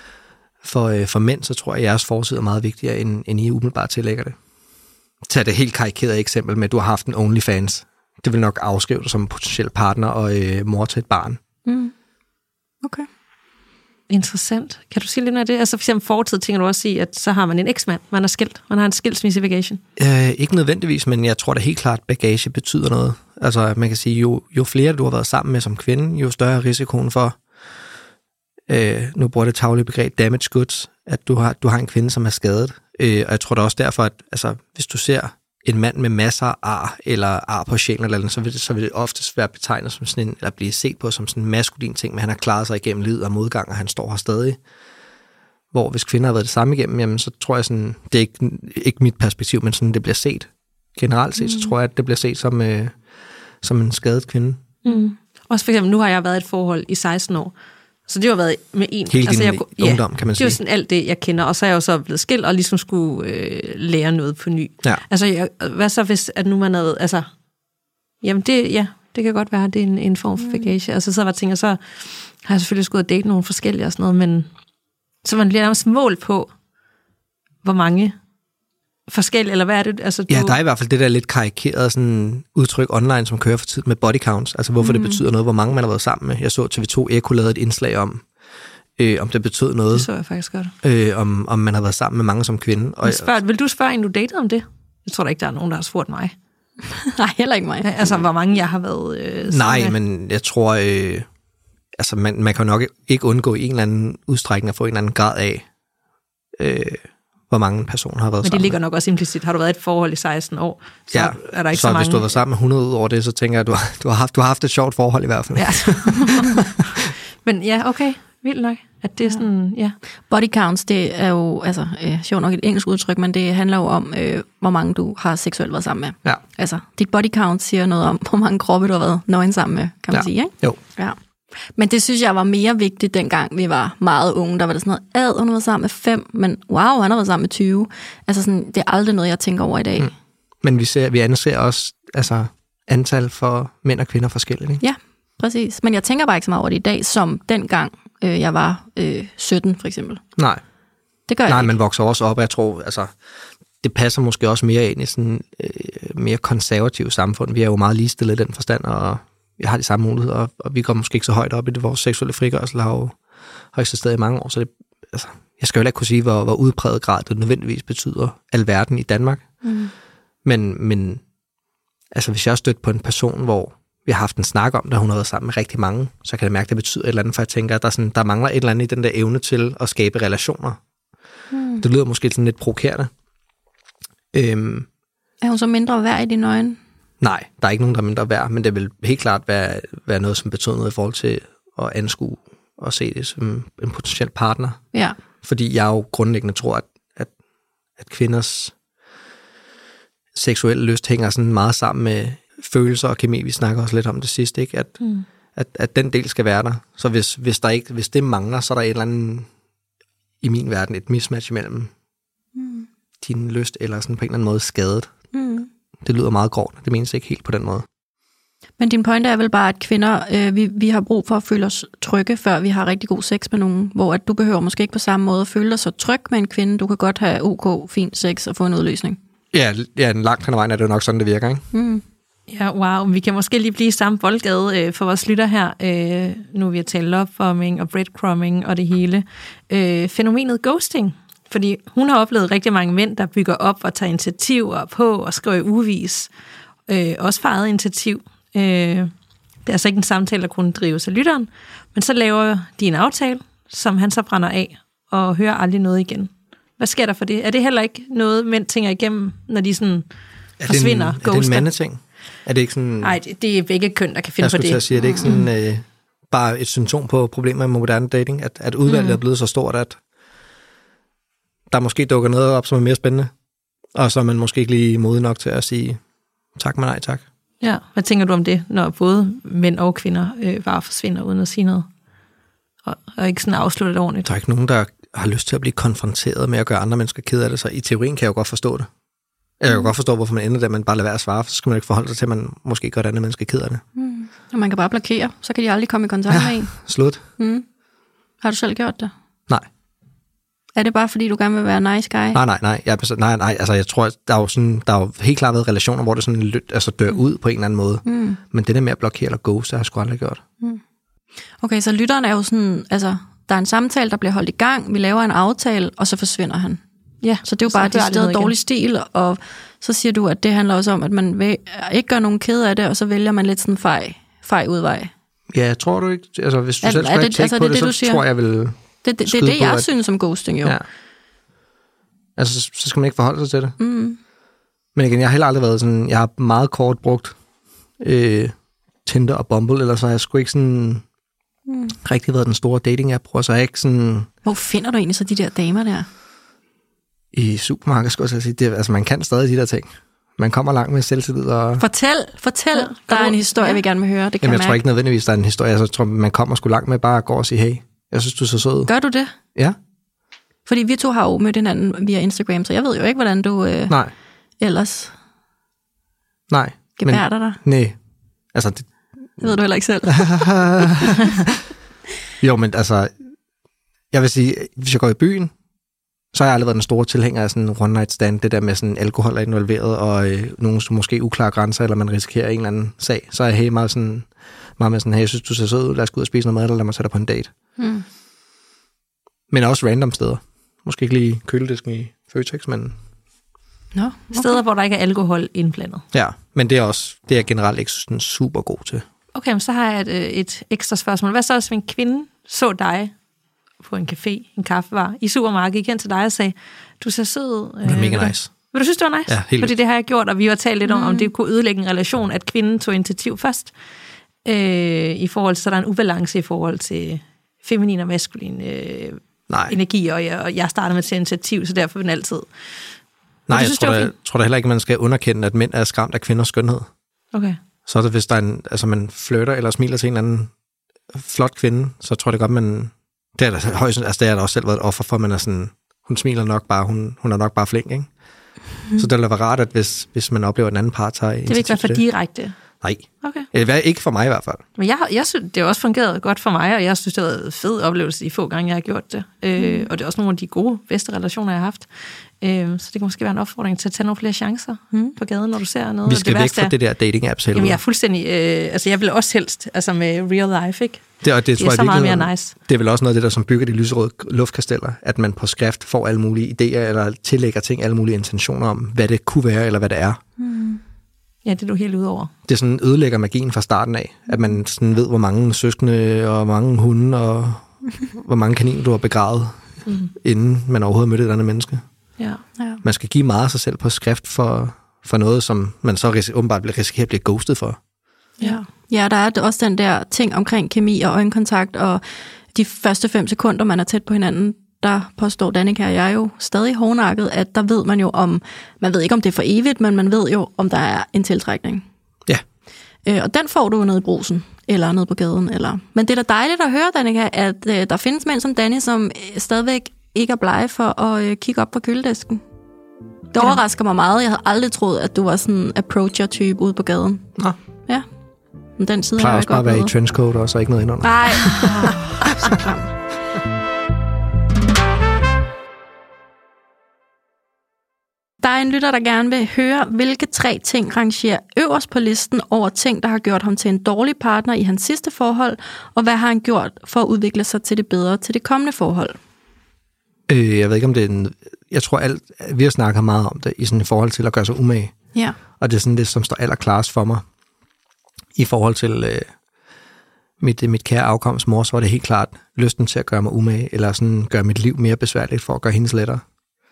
For mænd, så tror jeg, at jeres fortid er meget vigtigere, end I umiddelbart tillægger det. Tag det helt karikerede eksempel med, at du har haft en OnlyFans. Det vil nok afskrive dig som en potentiel partner og mor til et barn. Okay. Interessant. Kan du sige lidt af det? Altså for eksempel fortid, tænker du også i, at så har man en eksmand, man er skilt, man har en skilsmisse-bagage? Ikke nødvendigvis, men jeg tror da helt klart, at bagage betyder noget. Altså man kan sige, jo flere du har været sammen med som kvinde, jo større er risikoen for, nu bruger det taglige begreb, damage goods, at du har en kvinde, som er skadet. Og jeg tror da også derfor, at altså, hvis du ser en mand med masser af ar, eller ar på sjælen, eller andet, så vil det oftest være betegnet som sådan en, eller blive set på som sådan en maskulin ting, men han har klaret sig igennem livet og modgang, og han står her stadig. Hvor hvis kvinder har været det samme igennem, jamen, så tror jeg sådan, det er ikke mit perspektiv, men sådan det bliver set. Generelt set, så tror jeg, at det bliver set som en skadet kvinde. Også for eksempel, nu har jeg været i et forhold i 16 år, så det har været med en. Helt din ungdom, kan man sige. Det er jo sådan alt det, jeg kender, og så er jeg jo så blevet skilt, og ligesom skulle lære noget på ny. Ja. Altså, hvad så hvis, at nu man er, altså, jamen det kan godt være, det er en form for bagage. Altså, så var jeg tænkt, så har jeg selvfølgelig skulle date nogle forskellige og sådan noget, men så man bliver nærmest mål på, hvor mange forskellige, eller hvad er det? Altså, Ja, der er i hvert fald det der lidt karikerede sådan udtryk online, som kører for tid med body counts, altså hvorfor det betyder noget, hvor mange man har været sammen med. Jeg så TV2 Eko lavede et indslag om det betød noget. Det så jeg faktisk godt. Om man har været sammen med mange som kvinde. Og vil du spørge en, du datede om det? Jeg tror da ikke, der er nogen, der har spurgt mig. Nej, heller ikke mig. Altså, hvor mange jeg har været Nej, men jeg tror, altså man kan jo nok ikke undgå i en eller anden udstrækning at få en eller anden grad af, hvor mange personer har været sammen. Men det ligger nok også implicit. Har du været i et forhold i 16 år, så er der ikke så mange. Så hvis du har været sammen med 100 ud over det, så tænker jeg, at du har haft et sjovt forhold i hvert fald. Ja. Men ja, okay. Vildt nok. At det er sådan, ja. Body counts, det er jo, altså, sjovt nok et engelsk udtryk, men det handler jo om, hvor mange du har seksuelt været sammen med. Ja. Altså, dit body count siger noget om, hvor mange kroppe du har været nøgen sammen med, kan man sige, ikke? Jo. Ja. Men det synes jeg var mere vigtigt, dengang vi var meget unge. Der var det sådan noget, hun har været sammen med 5, men wow, han har været sammen med 20. Altså sådan, det er aldrig noget, jeg tænker over i dag. Men vi anser også altså, antal for mænd og kvinder forskelligt, ikke? Ja, præcis. Men jeg tænker bare ikke så meget over det i dag, som dengang jeg var 17, for eksempel. Nej. Det gør jeg ikke. Man vokser også op, og jeg tror, altså, det passer måske også mere ind i sådan mere konservativt samfund. Vi er jo meget ligestillet i den forstand, og vi har de samme muligheder, og vi går måske ikke så højt op i det. Vores seksuelle frigørelse har eksisteret i mange år, så det, altså, jeg skal jo ikke kunne sige, hvor udpræget grad det nødvendigvis betyder alverden i Danmark. Men altså, hvis jeg har stødt på en person, hvor vi har haft en snak om, da hun har været sammen med rigtig mange, så kan jeg mærke, at det betyder et eller andet, for jeg tænker, at der mangler et eller andet i den der evne til at skabe relationer. Det lyder måske sådan lidt provokerende. Er hun så mindre værd i dine øjne? Nej, der er ikke nogen, der er mindre værd, men det vil helt klart være noget, som betyder noget i forhold til at anskue og se det som en potentiel partner. Ja. Fordi jeg jo grundlæggende tror, at kvinders seksuelle lyst hænger sådan meget sammen med følelser og kemi. Vi snakker også lidt om det sidste, ikke? At den del skal være der. Så hvis det mangler, så er der et eller andet, i min verden, et mismatch imellem din lyst eller sådan på en eller anden måde skadet. Det lyder meget grovt. Det menes ikke helt på den måde. Men din pointe er vel bare, at kvinder, vi har brug for at føle os trygge, før vi har rigtig god sex med nogen, hvor at du behøver måske ikke på samme måde at føle dig så tryg med en kvinde. Du kan godt have ok, fin sex og få en udløsning. Ja, langt hen ad vejen er det jo nok sådan, det virker, ikke? Ja, wow. Vi kan måske lige blive i samme boldgade for vores lytter her. Nu vi har talt opvarming og breadcrumbing og det hele. Fænomenet ghosting. Fordi hun har oplevet rigtig mange mænd, der bygger op og tager initiativer på og skriver ugevis. Også for eget initiativ. Det er altså ikke en samtale, der kunne drives af lytteren. Men så laver de en aftale, som han så brænder af og hører aldrig noget igen. Hvad sker der for det? Er det heller ikke noget, mænd tænker igennem, når de sådan forsvinder, ghoster? Er det en mandeting? Er det ikke sådan... Nej, det er begge køn, der kan finde på det. Jeg skulle til at sige, er det ikke sådan bare et symptom på problemer med moderne dating? At udvalget er blevet så stort, at der måske dukker noget op, som er mere spændende, og så er man måske ikke lige modig nok til at sige tak, men nej tak. Ja, hvad tænker du om det, når både mænd og kvinder bare forsvinder uden at sige noget? Og ikke sådan afslutte det ordentligt? Der er ikke nogen, der har lyst til at blive konfronteret med at gøre andre mennesker ked af det, så i teorien kan jeg jo godt forstå det. Jeg kan godt forstå, hvorfor man ender det, at man bare lader være at svare, for så skal man ikke forholde sig til, at man måske gør det andet menneske ked af det. Og man kan bare blokere, så kan de aldrig komme i kontakt med en. Slut. Har du selv gjort det? Nej. Er det bare fordi, du gerne vil være nice guy? Nej. Altså, jeg tror, der er jo helt klart været relationer, hvor det sådan dør ud på en eller anden måde. Men det der med at blokere eller ghost, det har jeg sgu aldrig gjort. Okay, så lytteren er jo sådan, altså, der er en samtale, der bliver holdt i gang, vi laver en aftale, og så forsvinder han. Ja, så det er jo bare det sted dårlig stil, og så siger du, at det handler også om, at man ikke gør nogen ked af det, og så vælger man lidt sådan fej udvej. Ja, tror du ikke? Altså, hvis du selv skal ikke tænke på det, så tror jeg vil det er det, jeg synes som ghosting, jo. Ja. Altså, så skal man ikke forholde sig til det. Men igen, jeg har heller aldrig været sådan, jeg har meget kort brugt Tinder og Bumble, eller så har jeg sgu ikke sådan rigtig været den store dating-app, og så har jeg ikke sådan... Hvor finder du egentlig så de der damer der? I supermarkedet, skulle jeg sige. Altså, man kan stadig de der ting. Man kommer langt med selvtillid og... Fortæl. Ja, der er en historie, jeg vil gerne vil høre. Det kan jeg tror ikke nødvendigvis, der er en historie. Jeg tror, man kommer sgu langt med bare at gå og sige, hey, jeg synes, du er så sød. Gør du det? Ja. Fordi vi to har jo mødt hinanden via Instagram, så jeg ved jo ikke, hvordan du ellers gebærder dig. Nej. Altså, det ved du heller ikke selv. Jo, men altså, jeg vil sige, hvis jeg går i byen, så har jeg aldrig været den store tilhænger af sådan en one night stand, det der med sådan alkohol er involveret, og nogle måske uklare grænser, eller man risikerer en eller anden sag. Så er jeg meget med sådan, hey, jeg synes, du ser sød ud, lad os gå ud og spise noget mad, eller lad mig sætte dig på en date. Men også random steder. Måske ikke lige køledisken i Føtex, men... Okay. Steder, hvor der ikke er alkohol indblandet. Ja, men det er jeg generelt ikke sådan super god til. Okay, men så har jeg et ekstra spørgsmål. Hvad så, hvis en kvinde så dig på en café, en kaffebar, i supermarkedet, gik hen til dig og sagde, du ser sød ud. Det er mega nice. Vil du synes, det var nice? Ja, helt. Fordi det har jeg gjort, og vi har talt lidt om det kunne ødelægge en relation, at kvinden tog initiativ først. I forhold til, så der er en ubalance i forhold til feminin og maskulin energi, og jeg starter med at tage initiativ, så derfor vil den altid... Nej, jeg tror da heller ikke, man skal underkende, at mænd er skræmt af kvinders skønhed. Okay. Så er det, hvis der er man flirter eller smiler til en eller anden flot kvinde, så tror jeg det godt, man... Det er der højst, altså det har der også selv været et offer for, man er sådan... Hun smiler nok bare, hun er nok bare flink, ikke? Så det ville være rart, at hvis man oplever en anden part, tager det vil ikke være for direkte? Nej. Okay. Eller ikke for mig i hvert fald. Men jeg synes, det har også fungeret godt for mig, og jeg synes, det har været en fed oplevelse de få gange, jeg har gjort det. Og det er også nogle af de gode, bedste relationer, jeg har haft. Så det kan måske være en opfordring til at tage nogle flere chancer på gaden, når du ser noget. Vi skal væk fra det der dating-apps heller. Jamen, jeg er fuldstændig... jeg vil også helst, altså med real life, ikke? Det tror jeg så meget mere nice. Det er vel også noget af det, der som bygger de lyserøde luftkasteller, at man på skrift får alle mulige idéer, eller tillægger ting, alle mulige intentioner om, hvad det kunne være, eller hvad det er. Ja, det er du helt ude over. Det sådan ødelægger magien fra starten af, at man sådan ved, hvor mange søskende, og hvor mange hunde, og hvor mange kaniner du har begravet, inden man overhovedet mødte et andet menneske. Ja. Man skal give meget af sig selv på skrift for noget, som man så åbenbart risikerer at blive ghostet for. Ja, der er også den der ting omkring kemi og øjenkontakt, og de første 5 sekunder, man er tæt på hinanden, der påstår Danika og jeg jo stadig hårdnakket, at der ved man jo om, man ved ikke om det er for evigt, men man ved jo, om der er en tiltrækning. Ja. Og den får du nede i brusen, eller nede på gaden. Men det er da dejligt at høre, Danika, at der findes mænd som Danny, som stadigvæk ikke er blege for at kigge op på køledisken. Det overrasker mig meget. Jeg havde aldrig troet, at du var sådan en approacher-type ude på gaden. Nå. Ja. Men den side har jeg også bare være i trenchcoat, og så ikke noget indenunder. Nej. Der er en lytter, der gerne vil høre, hvilke 3 ting rangerer øverst på listen over ting, der har gjort ham til en dårlig partner i hans sidste forhold, og hvad har han gjort for at udvikle sig til det bedre til det kommende forhold? Jeg ved ikke, om det er jeg tror, vi har snakket meget om det i sådan et forhold til at gøre sig umage. Ja. Og det er sådan det, som står allerklarest for mig. I forhold til mit kære afkoms mor, så var det helt klart lysten til at gøre mig umage, eller sådan gøre mit liv mere besværligt for at gøre hendes lettere.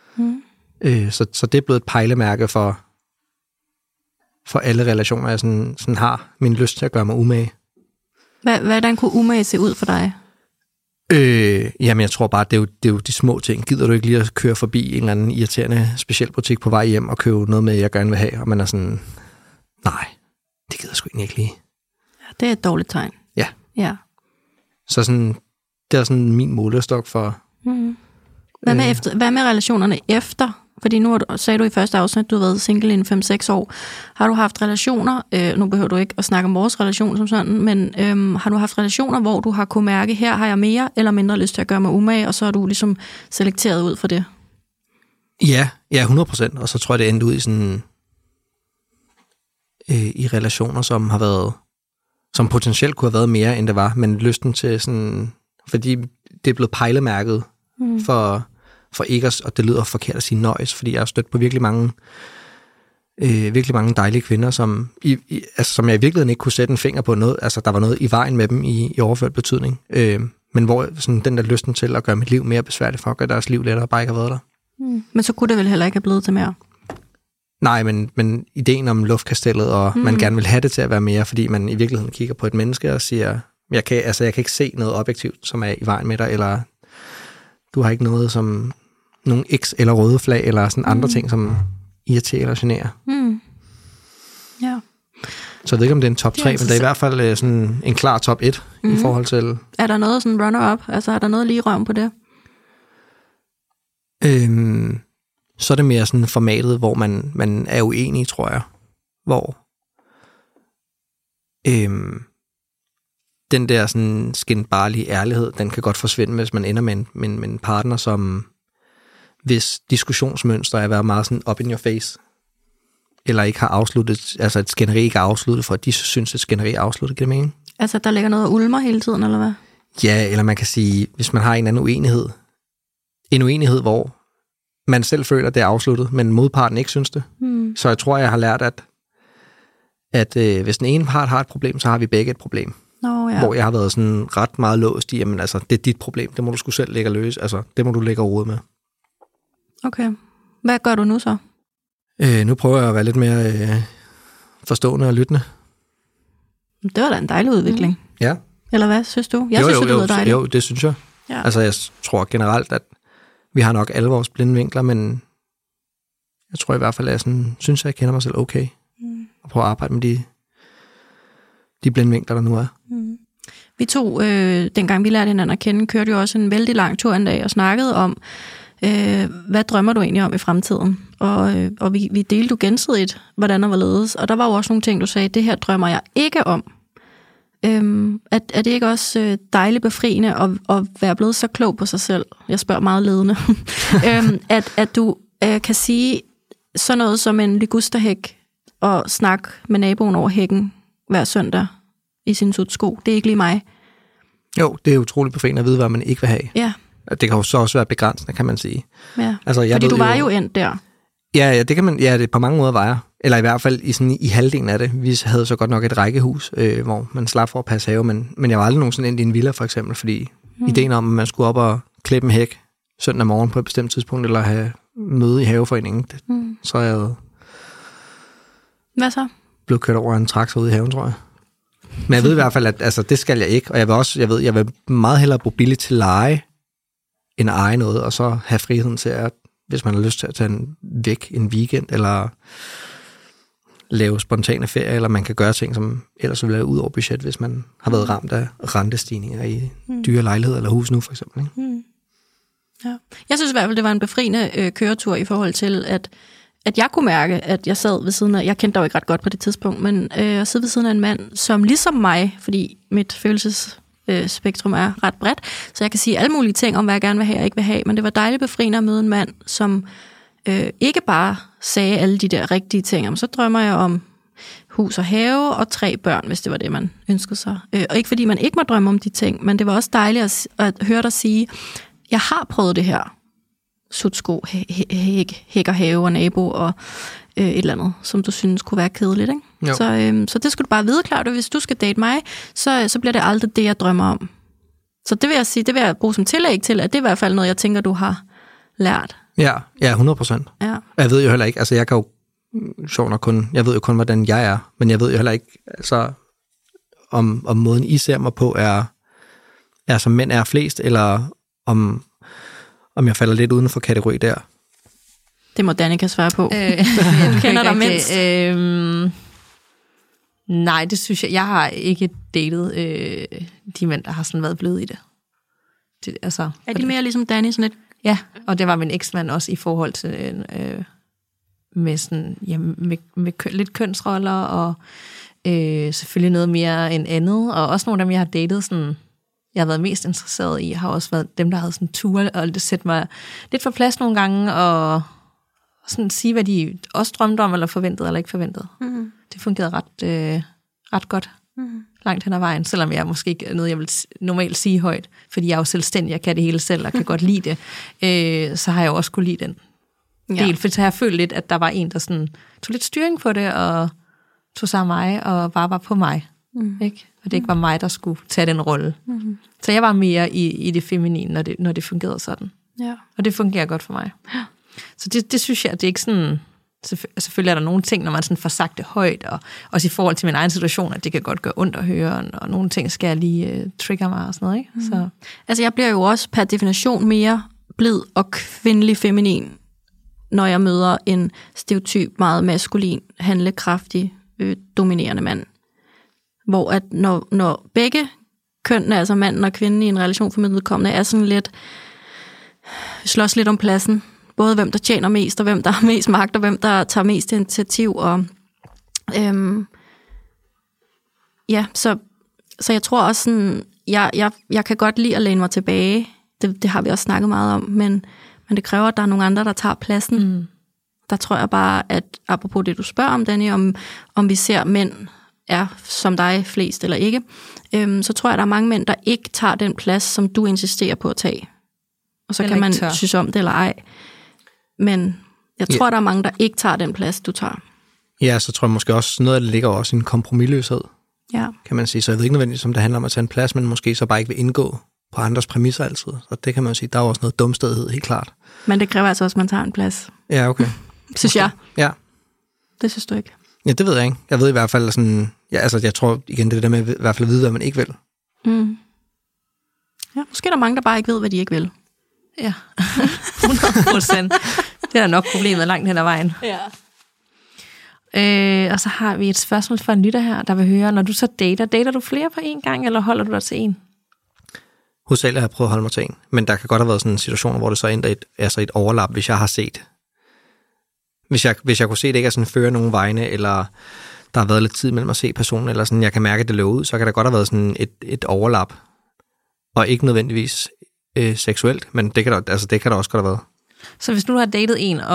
Så det er blevet et pejlemærke for alle relationer, jeg sådan har min lyst til at gøre mig umage. Hvordan kunne umage se ud for dig? Jamen, jeg tror bare, det er jo de små ting. Gider du ikke lige at køre forbi en eller anden irriterende speciel butik på vej hjem og købe noget med, jeg gerne vil have, og man er sådan, nej. det gider jeg sgu egentlig ikke lige. Ja, det er et dårligt tegn. Ja. Så sådan, det er sådan min målestok for... Hvad med relationerne efter? Fordi nu sagde du i første afsnit, du har været single i 5-6 år. Har du haft relationer, nu behøver du ikke at snakke om vores relation som sådan, men har du haft relationer, hvor du har kunne mærke, her har jeg mere eller mindre lyst til at gøre mig umage, og så er du ligesom selekteret ud for det? Ja, 100%. Og så tror jeg, det endte ud i sådan... i relationer, som har været... som potentielt kunne have været mere, end det var, men lysten til sådan... Fordi det er blevet pejlemærket for ikke at, og det lyder forkert at sige nøjes, fordi jeg har stødt på virkelig mange dejlige kvinder, som som jeg i virkeligheden ikke kunne sætte en finger på noget. Altså, der var noget i vejen med dem i overført betydning. Men hvor sådan, den der lysten til at gøre mit liv mere besværligt for at gøre deres liv lettere, bare ikke har været der. Men så kunne det vel heller ikke have blevet til mere? Nej, men ideen om luftkastellet, og man gerne vil have det til at være mere, fordi man i virkeligheden kigger på et menneske og siger, jeg kan ikke se noget objektivt, som er i vejen med dig, eller du har ikke noget som nogle X eller røde flag, eller sådan andre ting, som irriterer eller generer. Ja. Så jeg ved ikke, om det er en top 3, men det er i hvert fald sådan en klar top 1 i forhold til... Er der noget sådan runner-up? Altså, er der noget lige røven på det? Så er det mere sådan formatet, hvor man er uenig, tror jeg. Hvor den der sådan skinbarlige ærlighed, den kan godt forsvinde, hvis man ender med en partner, som hvis diskussionsmønster er at være meget sådan up in your face, eller ikke har afsluttet, altså et skænderi ikke er afsluttet, for at de synes, et skænderi er afsluttet, giver det mening? Altså, der ligger noget og ulmer hele tiden, eller hvad? Ja, eller man kan sige, hvis man har en anden uenighed, hvor man selv føler, det er afsluttet, men modparten ikke synes det. Så jeg tror, jeg har lært, at hvis den ene part har et problem, så har vi begge et problem. Hvor jeg har været sådan ret meget låst i, jamen altså, det er dit problem, det må du sgu selv lægge og løse, altså, det må du lægge og rode med. Okay. Hvad gør du nu så? Nu prøver jeg at være lidt mere forstående og lyttende. Det var da en dejlig udvikling. Ja. Eller hvad, synes du? Jeg synes, det lyder dejligt. Jo, det synes jeg. Ja. Altså, jeg tror generelt, at vi har nok alle vores blinde vinkler, men jeg tror i hvert fald, at jeg synes, at jeg kender mig selv okay. Og prøver at arbejde med de blinde vinkler, der nu er. Vi to, dengang vi lærte hinanden at kende, kørte jo også en vældig lang tur en dag og snakkede om, hvad drømmer du egentlig om i fremtiden? Og vi delte jo gensidigt, hvordan der var ledes. Og der var jo også nogle ting, du sagde, det her drømmer jeg ikke om. Er det ikke også dejligt befriende at være blevet så klog på sig selv? Jeg spørger meget ledende. at du kan sige sådan noget som en ligusterhæk og snakke med naboen over hækken hver søndag i sin sutsko. Det er ikke lige mig. Jo, det er utroligt befriende at vide, hvad man ikke vil have. Ja. Det kan jo så også være begrænsende, kan man sige. Ja, altså, fordi du var jo endt der. Ja, det kan man. Ja, det på mange måder var jeg. Eller i hvert fald i halvdelen af det. Vi havde så godt nok et rækkehus, hvor man slap for at passe have, men jeg var aldrig nogensinde ind i en villa, for eksempel, fordi ideen om, at man skulle op og klippe en hæk søndag morgen på et bestemt tidspunkt, eller have møde i haveforeningen, så er jeg... Hvad så? Blev kørt over en traktor ude i haven, tror jeg. Men jeg ved i hvert fald, at altså, det skal jeg ikke, og jeg vil meget hellere bruge billigt til leje, end at eje noget, og så have friheden til at, hvis man har lyst til at tage væk en weekend, eller lave spontane ferier, eller man kan gøre ting, som ellers vil være ud over budget, hvis man har været ramt af rentestigninger i dyre lejligheder eller hus nu, for eksempel. Ikke? Ja. Jeg synes i hvert fald, det var en befriende køretur i forhold til, at jeg kunne mærke, at jeg sad ved siden af, jeg kendte dig jo ikke ret godt på det tidspunkt, men jeg sad ved siden af en mand, som ligesom mig, fordi mit følelsesspektrum er ret bredt, så jeg kan sige alle mulige ting om, hvad jeg gerne vil have og ikke vil have, men det var dejligt befriende at møde en mand, som ikke bare sagde alle de der rigtige ting, så drømmer jeg om hus og have og 3 børn, hvis det var det, man ønskede sig. Og ikke fordi man ikke må drømme om de ting, men det var også dejligt at høre dig sige, jeg har prøvet det her, sutsko, hæk og have og nabo og et eller andet, som du synes kunne være kedeligt, ikke? Så det skulle du bare vide, klart, og hvis du skal date mig, så bliver det aldrig det, jeg drømmer om. Så det vil jeg sige, det vil jeg bruge som tillæg til, at det er i hvert fald noget, jeg tænker, du har lært. Ja, 100%. Ja. Jeg ved jo heller ikke, altså jeg kan jo sjovt nok jeg ved jo kun, hvordan jeg er, men jeg ved jo heller ikke, altså om måden I ser mig på er som mænd er flest, eller om jeg falder lidt uden for kategori der. Det må Danika svare på. Jeg kender dig mindst. Nej, det synes jeg. Jeg har ikke datet de mænd, der har sådan været bløde i det. Altså, er de mere ligesom Danny, sådan lidt? Ja, og det var min eksmand også i forhold til med sådan, ja, med lidt kønsroller, og selvfølgelig noget mere end andet, og også nogle af dem, jeg har datet, sådan, jeg har været mest interesseret i, har også været dem, der havde sådan ture, og det sætter mig lidt for plads nogle gange, og sådan sige, hvad de også drømte om, eller forventede, eller ikke forventede. Mm. Det fungerede ret godt. Langt hen ad vejen, selvom jeg måske ikke er noget, jeg vil normalt sige højt, fordi jeg er jo selvstændig, jeg kan det hele selv, og kan godt lide det, så har jeg jo også kunne lide den del, for så har jeg følt lidt, at der var en, der sådan tog lidt styring på det, og tog sig af mig, og bare var på mig, ikke? Og det ikke var mig, der skulle tage den rolle. Så jeg var mere i det feminine, når det fungerede sådan. Ja. Og det fungerer godt for mig. Ja. Så det synes jeg, at det er ikke sådan... Selvfølgelig er der nogle ting, når man sådan får sagt det højt, og også i forhold til min egen situation, at det kan godt gøre ondt at høre, og nogle ting skal jeg lige trigger mig og sådan noget, ikke? Så. Altså jeg bliver jo også per definition mere blid og kvindelig feminin, når jeg møder en stereotyp, meget maskulin, handlekraftig, dominerende mand. Hvor at når begge kønnene, altså manden og kvinden i en relation for vedkommende, er sådan lidt, slås lidt om pladsen, både hvem der tjener mest, og hvem der har mest magt, og hvem der tager mest initiativ. Og, så jeg tror også sådan, jeg kan godt lide at læne mig tilbage. Det har vi også snakket meget om, men det kræver, at der er nogle andre, der tager pladsen. Der tror jeg bare, at apropos det, du spørger om, Danny, om vi ser mænd er som dig flest eller ikke, så tror jeg, at der er mange mænd, der ikke tager den plads, som du insisterer på at tage. Og så eller kan man synes om det eller ej. Men jeg tror, der er mange, der ikke tager den plads, du tager. Ja, så tror jeg måske også, noget af det ligger også i en kompromisløshed, kan man sige. Så jeg ved ikke nødvendigvis, om det handler om at tage en plads, men måske så bare ikke vil indgå på andres præmisser altid. Og det kan man sige, der er også noget dumstedhed, helt klart. Men det kræver altså også, at man tager en plads. Ja, okay. Synes jeg. Ja. Det synes du ikke? Ja, det ved jeg ikke. Jeg ved i hvert fald sådan, jeg tror igen, det der med i hvert fald at vide, hvad man ikke vil. Ja, måske er der mange, der bare ikke ved, hvad de ikke vil. Ja, 100%. Det er nok problemet langt hen ad vejen. Ja. Og så har vi et spørgsmål fra en lytter her, der vil høre, når du så dater du flere på en gang, eller holder du dig til en? Hovedsageligt har jeg prøvet at holde mig til en, men der kan godt have været sådan en situation, hvor det så endda er et overlap, hvis jeg har set. Hvis jeg kunne se, at det ikke er sådan fører nogen vegne, eller der har været lidt tid mellem at se personen, eller sådan, jeg kan mærke, at det løber ud, så kan der godt have været sådan et overlap, og ikke nødvendigvis seksuelt, men det kan der også godt have været. Så hvis nu har datet en,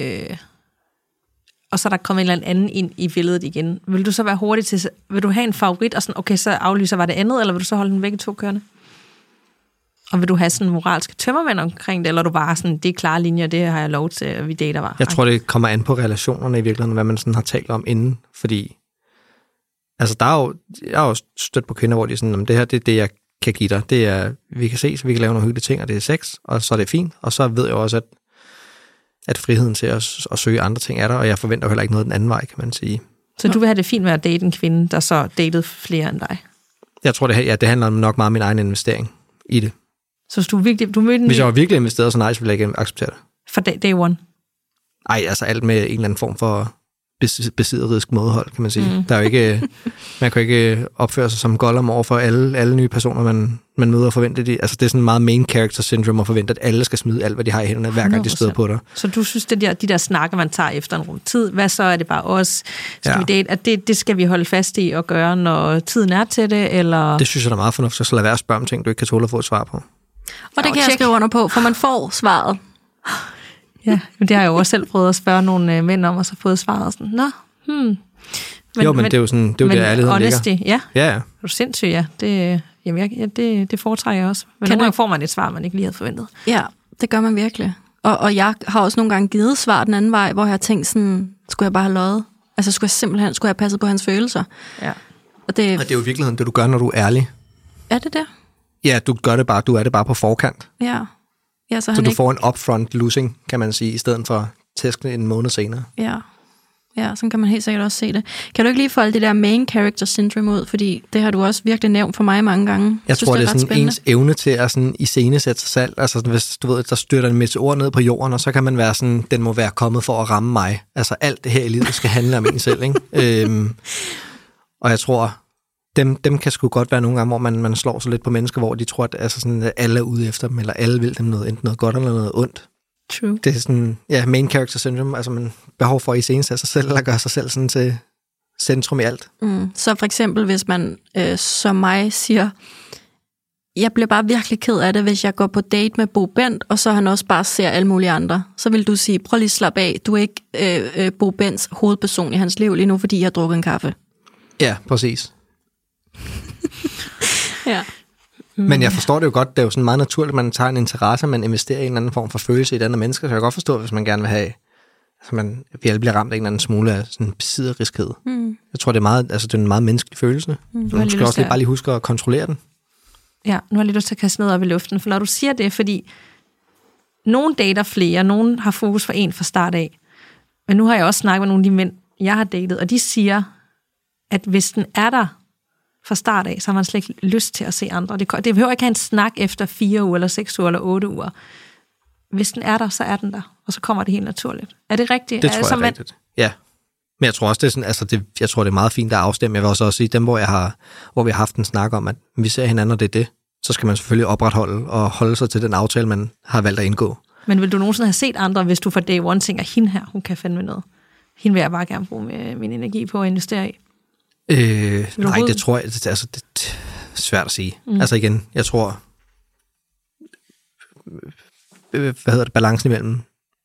og så er der kommet en eller anden ind i billedet igen, vil du så være hurtig til, vil du have en favorit, og sådan, okay, så aflyser var det andet, eller vil du så holde den begge to kørende? Og vil du have sådan moralske tømmermænd omkring det, eller er du bare sådan, det er klare linjer, det har jeg lov til, at vi dater bare? Jeg tror, det kommer an på relationerne i virkeligheden, hvad man sådan har talt om inden, fordi altså jeg har jo stødt på kvinder, hvor de er sådan, det her, det er det, jeg kan give dig, det er, vi kan se, så vi kan lave nogle hyggelige ting, og det er sex, og så er det fint, og så ved jeg også, at friheden til at søge andre ting er der, og jeg forventer heller ikke noget den anden vej, kan man sige. Så du vil have det fint med at date en kvinde, der så datede flere end dig? Jeg tror, det handler nok meget om min egen investering i det. Så hvis jeg var virkelig investeret, så nej, så ville jeg ikke acceptere det. For day one? Ej, altså alt med en eller anden form for besidderisk mådehold, kan man sige. Der er jo ikke, man kan ikke opføre sig som Gollum over for alle nye personer, man møder og forventer de. Altså det er sådan meget main character syndrome at forvente, at alle skal smide alt, hvad de har i hænderne, hver gang de støder på dig. Så du synes, de der snakker, man tager efter en rum tid, hvad så er det bare os? Skal vi date? At det skal vi holde fast i og gøre, når tiden er til det? Eller? Det synes jeg er meget fornuftigt, så lad være at spørge om ting, du ikke kan tåle at få et svar på. Og det kan jeg skrive under på, for man får svaret. Ja, men det har jeg jo også selv prøvet at spørge nogle mænd om, og så fået svaret sådan, Men det er jo sådan, det er jo det, ærligheden ligger. Ja. Er du sindssygt, ja. Det foretrækker jeg også. Men nogle gange får man et svar, man ikke lige havde forventet. Ja, det gør man virkelig. Og jeg har også nogle gange givet svar den anden vej, hvor jeg har tænkt sådan, skulle jeg bare have løjet? Altså skulle jeg have passet på hans følelser? Ja. Og det er jo i virkeligheden det, du gør, når du er ærlig. Er det det? Ja, du er det bare på forkant. Ja. Så du får en upfront losing, kan man sige, i stedet for tæskene en måned senere. Ja, sådan kan man helt sikkert også se det. Kan du ikke lige folde det der main character syndrome ud? Fordi det har du også virkelig nævnt for mig mange gange. Jeg tror, det er sådan spændende. Ens evne til at sådan iscenesætte sig selv. Altså hvis du ved, der styrter en meteor ned på jorden, og så kan man være sådan, den må være kommet for at ramme mig. Altså alt det her i livet skal handle om en selv, ikke? Og jeg tror, dem kan sgu godt være nogle gange, hvor man slår sig lidt på mennesker, hvor de tror, at, altså sådan, at alle er ude efter dem, eller alle vil dem noget, enten noget godt eller noget ondt. True. Det er sådan, main character syndrome, altså man behov for at iscenesætte sig selv, eller gøre sig selv sådan til centrum i alt. Så for eksempel, hvis man som mig siger, jeg bliver bare virkelig ked af det, hvis jeg går på date med Bo Bent, og så han også bare ser alle mulige andre. Så vil du sige, prøv lige at slappe af, du er ikke Bo Bents hovedperson i hans liv lige nu, fordi jeg har drukket en kaffe. Ja, præcis. Ja. Men jeg forstår det jo godt, det er jo sådan meget naturligt, at man tager en interesse, man investerer i en anden form for følelse i et andet menneske, så jeg kan godt forstå, hvis man gerne vil have, altså vi alle bliver ramt af en anden smule af sådan besidderiskhed. Jeg tror, det er meget, altså det er en meget menneskelig følelse. Man skal også bare lige huske at kontrollere den. Ja, nu har jeg lige lyst til at kaste noget op i luften, for når du siger det, fordi nogen dater flere, nogen har fokus for en fra start af, men nu har jeg også snakket med nogle af de mænd, jeg har datet, og de siger, at hvis den er der fra start af, så har man slet ikke lyst til at se andre. Det behøver ikke have en snak efter 4 uger, eller 6 uger, eller 8 uger. Hvis den er der, så er den der, og så kommer det helt naturligt. Er det rigtigt? Det tror jeg er rigtigt. Ja. Men jeg tror også, det er sådan, altså jeg tror, det er meget fint at afstemme. Jeg vil også sige, dem, hvor vi har haft en snak om, at vi ser hinanden, og det er det, så skal man selvfølgelig opretholde og holde sig til den aftale, man har valgt at indgå. Men vil du nogensinde have set andre, hvis du fra day one tænker, hende her, hun kan fandme noget? Hende vil jeg bare gerne bruge min energi på at investere i. Nej, det tror jeg, det er svært at sige. Altså igen, jeg tror, balancen imellem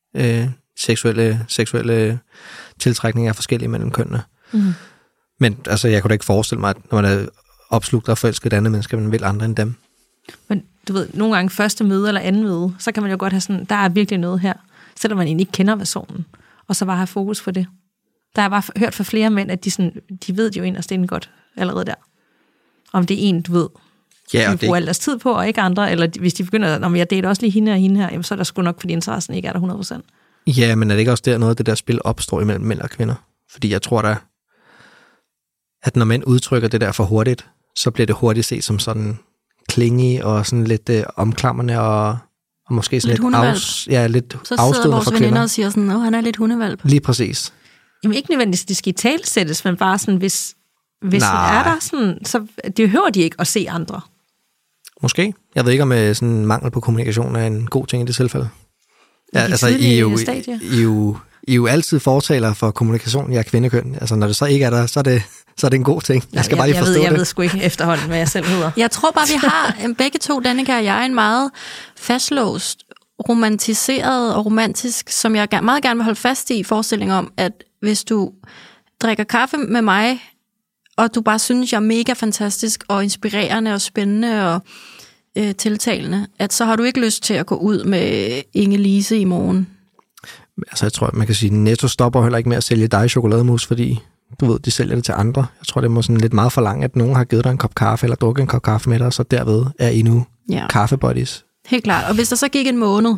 seksuelle tiltrækninger er forskellige mellem kønnene. Men altså, jeg kunne da ikke forestille mig, at når man er opslugt og forelsket et andet menneske, man vil andre end dem. Men du ved, nogle gange første møde eller anden møde, så kan man jo godt have sådan, der er virkelig noget her, selvom man egentlig ikke kender personen, og så bare have fokus på det. Der har jeg bare hørt fra flere mænd, at de ved jo inderst inden godt allerede der. Om det er en, du ved, de bruger al deres tid på, og ikke andre, eller hvis de begynder, når jeg dater også lige hende og hende her, jamen, så er der sgu nok, fordi interessen ikke er der 100%. Ja, men er det ikke også der noget af det der spil opstår imellem mænd og kvinder? Fordi jeg tror da, at når mænd udtrykker det der for hurtigt, så bliver det hurtigt set som sådan klingy og sådan lidt omklamrende og måske sådan lidt så afstødende for kvinder. Så sidder vores veninder og siger sådan, han er lidt hundevalp. Lige præcis. Jamen ikke nødvendigvis, det skal i talsættes, men bare sådan, hvis den er der, sådan, så det hører de ikke at se andre. Måske. Jeg ved ikke, om sådan mangel på kommunikation er en god ting i det tilfælde. Ja, altså, I er jo altid fortaler for kommunikation, jeg er kvindekøn. Altså, når det så ikke er der, så er det en god ting. Jeg skal bare lige forstå det. Jeg ved sgu ikke efterhånden, hvad jeg selv hedder. Jeg tror bare, vi har begge to, Danika og jeg, en meget fastlåst, romantiseret og romantisk, som jeg meget gerne vil holde fast i, forestilling om, at hvis du drikker kaffe med mig, og du bare synes, jeg er mega fantastisk og inspirerende og spændende og tiltalende, at så har du ikke lyst til at gå ud med Inge-Lise i morgen. Altså, jeg tror, man kan sige, at Netto stopper heller ikke med at sælge dig chokolademus, fordi du ved, de sælger det til andre. Jeg tror, det må sådan lidt meget forlangt, at nogen har givet dig en kop kaffe eller drukket en kop kaffe med dig, så derved er I nu kaffebuddies. Helt klart. Og hvis der så gik en måned,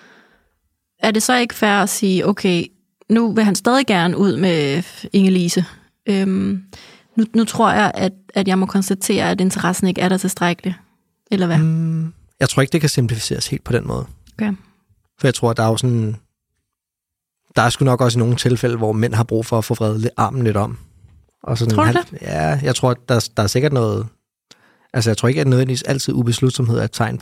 er det så ikke fair at sige, okay, nu vil han stadig gerne ud med Inge-Lise. Nu tror jeg, at jeg må konstatere, at interessen ikke er der tilstrækkeligt. Eller hvad? Jeg tror ikke, det kan simplificeres helt på den måde. Okay. For jeg tror, at der er jo sådan... Der er sgu nok også i nogle tilfælde, hvor mænd har brug for at få vredet armen lidt om. Og sådan, tror du det? Ja, jeg tror, at der er sikkert noget... Altså, jeg tror ikke, at nødvendigvis altid ubeslutsomhed er et tegn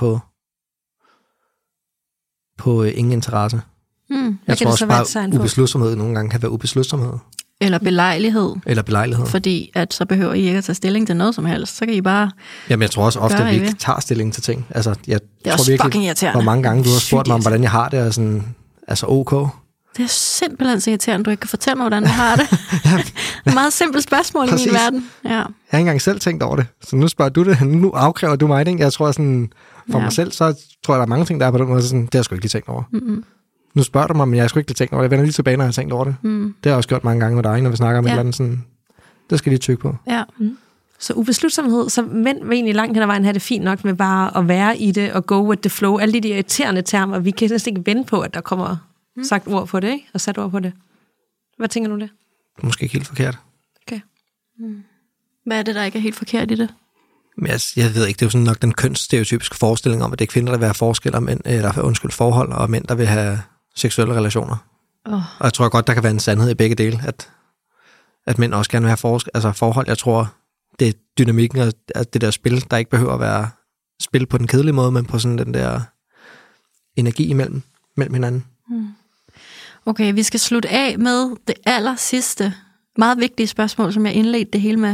på ingen interesse. Jeg tror også bare, ubeslutsomhed nogle gange kan være ubeslutsomhed. Eller belejlighed. Fordi at så behøver I ikke at tage stilling til noget som helst. Så kan I bare... Jamen, jeg tror også ofte, at vi ikke tager stilling til ting. Altså, jeg det er tror virkelig, hvor mange gange du har spurgt mig om, hvordan jeg har det, og sådan, altså ok. Det er simpelthen så irriterende, du ikke kan fortælle mig, hvordan du har det. Et meget simpelt spørgsmål i min verden. Ja. Jeg har ikke engang selv tænkt over det. Så nu spørger du det. Nu afkræver du mig det. Jeg tror sådan, for mig selv, så tror jeg, der er mange ting, der er på den måde. Sådan, det har jeg sgu ikke lige tænkt over. Nu spørger du mig, men jeg har sgu ikke lige tænkt over det. Jeg vender lige tilbage, når jeg har tænkt over det. Det har jeg også gjort mange gange med dig, når vi snakker om et eller andet sådan. Det skal jeg lige tykke på. Ja. Så ubeslutsomhed, så mænd vil egentlig langt hen ad vejen have det fint nok med bare at være i det og go with the flow. Alle de irriterende termer, vi kan næsten ikke vente på, at der kommer sagt ord på det, ikke? Og sat ord på det. Hvad tænker du det? Måske ikke helt forkert. Okay. Hvad er det, der ikke er helt forkert i det? Men jeg ved ikke, det er jo sådan nok den kønsstereotypiske forestilling om, at det er kvinder, der vil have forskel, og mænd, eller forhold, og mænd, der vil have seksuelle relationer. Og jeg tror godt, der kan være en sandhed i begge dele, at mænd også gerne vil have forhold. Jeg tror, det er dynamikken og det der spil, der ikke behøver at være spil på den kedelige måde, men på sådan den der energi imellem hinanden. Okay, vi skal slutte af med det aller sidste, meget vigtige spørgsmål, som jeg indledte det hele med.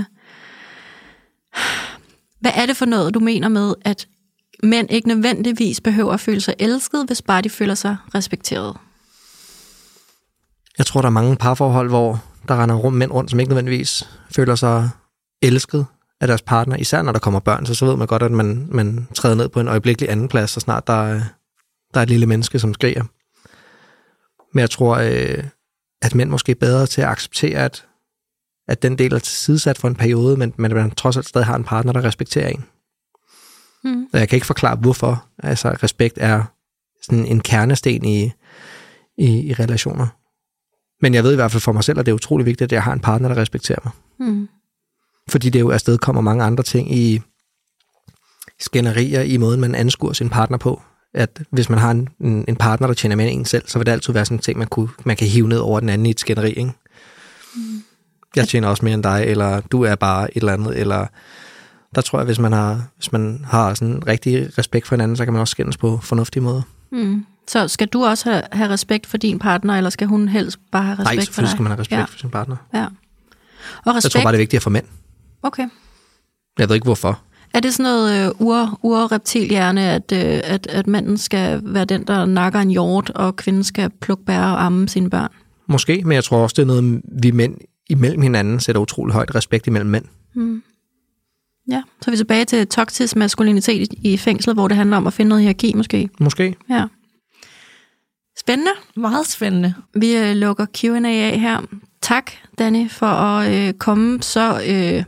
Hvad er det for noget, du mener med, at mænd ikke nødvendigvis behøver at føle sig elsket, hvis bare de føler sig respekteret? Jeg tror, der er mange parforhold, hvor der render mænd rundt, som ikke nødvendigvis føler sig elsket af deres partner. Især når der kommer børn, så ved man godt, at man træder ned på en øjeblikkelig anden plads, så snart der er et lille menneske, som skriger. Men jeg tror, at mænd måske er bedre til at acceptere, at den del er tilsidesat for en periode, men man trods alt stadig har en partner, der respekterer en. Og jeg kan ikke forklare, hvorfor. Altså, respekt er sådan en kernesten i relationer. Men jeg ved i hvert fald for mig selv, at det er utrolig vigtigt, at jeg har en partner, der respekterer mig. Fordi det jo afsted kommer mange andre ting i skænderier i måden, man anskuer sin partner på. At hvis man har en partner, der tjener mere end en selv, så vil det altid være sådan en ting, man kan hive ned over den anden i et skænderi, ikke? Jeg tjener også mere end dig, eller du er bare et eller andet, eller der tror jeg, hvis man har sådan rigtig respekt for hinanden, så kan man også skændes på fornuftige måder. Så skal du også have respekt for din partner, eller skal hun helst bare have respekt for dig? Nej, selvfølgelig skal man have respekt for sin partner. Ja. Og respekt... Jeg tror bare, det er vigtigt for mænd. Okay. Jeg ved ikke, hvorfor. Er det sådan noget ur-reptilhjerne, at manden skal være den, der nakker en hjort, og kvinden skal plukke bær og amme sine børn? Måske, men jeg tror også, det er noget, vi mænd imellem hinanden sætter utrolig højt respekt imellem mænd. Ja, så er vi tilbage til toksisk maskulinitet i fængslet, hvor det handler om at finde noget hierarki, måske. Måske. Ja. Spændende. Meget spændende. Vi lukker Q&A af her. Tak, Danny, for at komme så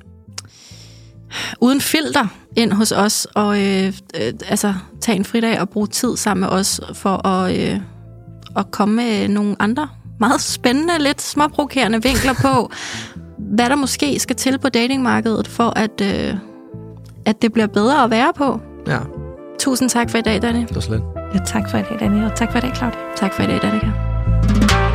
uden filter ind hos os, og tage en fridag og bruge tid sammen med os for at komme med nogle andre meget spændende, lidt småprovokerende vinkler på, hvad der måske skal til på datingmarkedet, for at det bliver bedre at være på. Ja. Tusind tak for i dag, Danny. Det var slet. Ja, tak for i dag, Danny, og tak for i dag, Claudia. Tak for i dag, Danica.